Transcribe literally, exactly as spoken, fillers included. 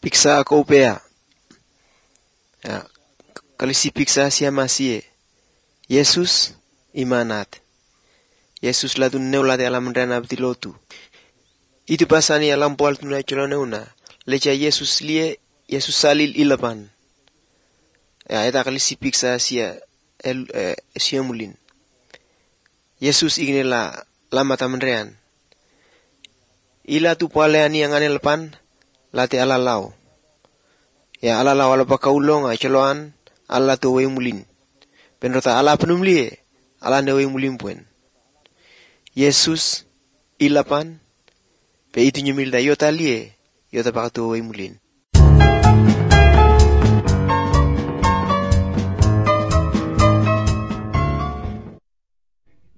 Piksa ako upea. Ya, kalisi piksa siya masih. Yesus imanat. Yesus latu neulate alam rena btilotu. Itu pasani alam poal tunai coloneuna. Lecha Yesus lie, Yesus salil ilapan. Ya, eta kalisi piksa siya el eh, siya mulin. Yesus ingin la lama tamandrean. Ila tu paleani yang anel pan late ala lau. Ya ala lau ala pakaulong ay chaloan ala tu way mulin. Penrota ala penumlie ala ne way mulin puen. Yesus ilapan pe itu nyumilda yota lie yota pakatu way mulin.